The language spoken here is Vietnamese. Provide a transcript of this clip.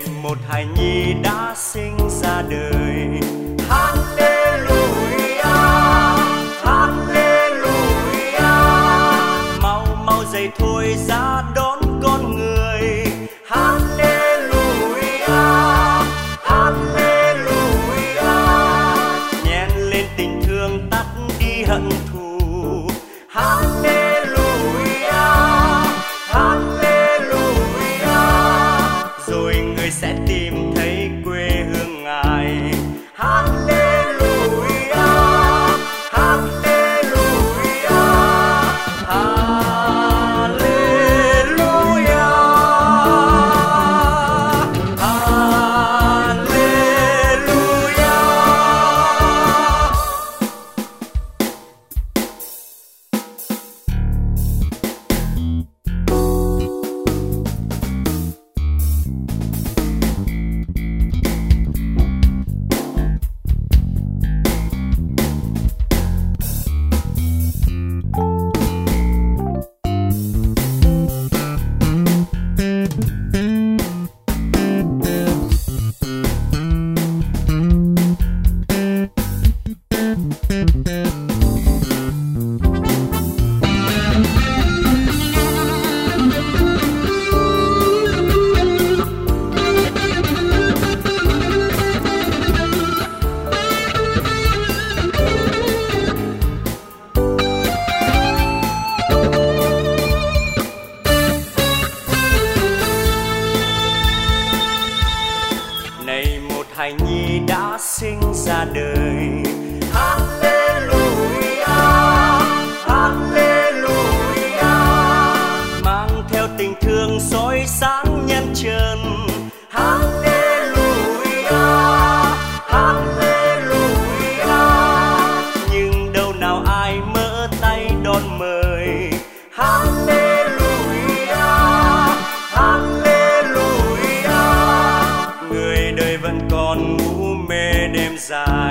một hài nhi đã sinh ra đời. Hallelujah, Hallelujah, mau mau dậy thôi ra đón con người. Hallelujah, Hallelujah, nhen lên tình thương tắt đi hận thù. Hallelujah, Hallelujah, rồi người sẽ tìm thấy quê hương Ngài. Hallelujah, Hallelujah, Hallelujah, Hallelujah. Này một hài nhi đã sinh ra đời. Hallelujah, Hallelujah, mang theo tình thương soi sáng nhân trần. Hallelujah, Hallelujah, nhưng đâu nào ai mở tay đón mời. Hallelujah, Hallelujah, người đời vẫn còn ngủ mê đêm dài.